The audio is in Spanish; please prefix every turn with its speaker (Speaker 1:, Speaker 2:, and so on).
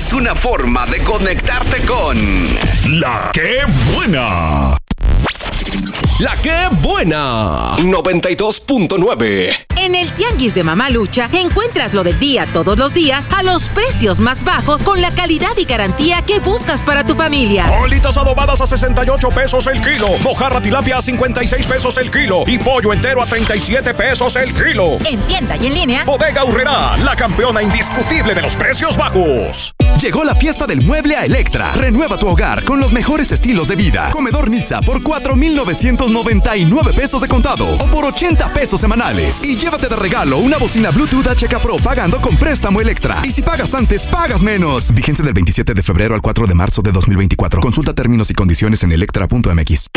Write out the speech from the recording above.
Speaker 1: es una forma de conectarte con
Speaker 2: La que buena.
Speaker 3: ¡La que buena! 92.9.
Speaker 4: En el Tianguis de Mamalucha encuentras lo del día todos los días a los precios más bajos con la calidad y garantía que buscas para tu familia.
Speaker 2: Bolitas adobadas a 68 pesos el kilo. Mojarra tilapia a 56 pesos el kilo. Y pollo entero a 37 pesos el kilo.
Speaker 4: En tienda y en línea.
Speaker 2: Bodega Aurrerá, la campeona indiscutible de los precios bajos.
Speaker 5: Llegó la fiesta del mueble a Electra. Renueva tu hogar con los mejores estilos de vida. Comedor Niza por 4,999 pesos de contado o por 80 pesos semanales. Y llévate de regalo una bocina Bluetooth HK Pro pagando con préstamo Electra. Y si pagas antes, pagas menos. Vigencia del 27 de febrero al 4 de marzo de 2024. Consulta términos y condiciones en electra.mx.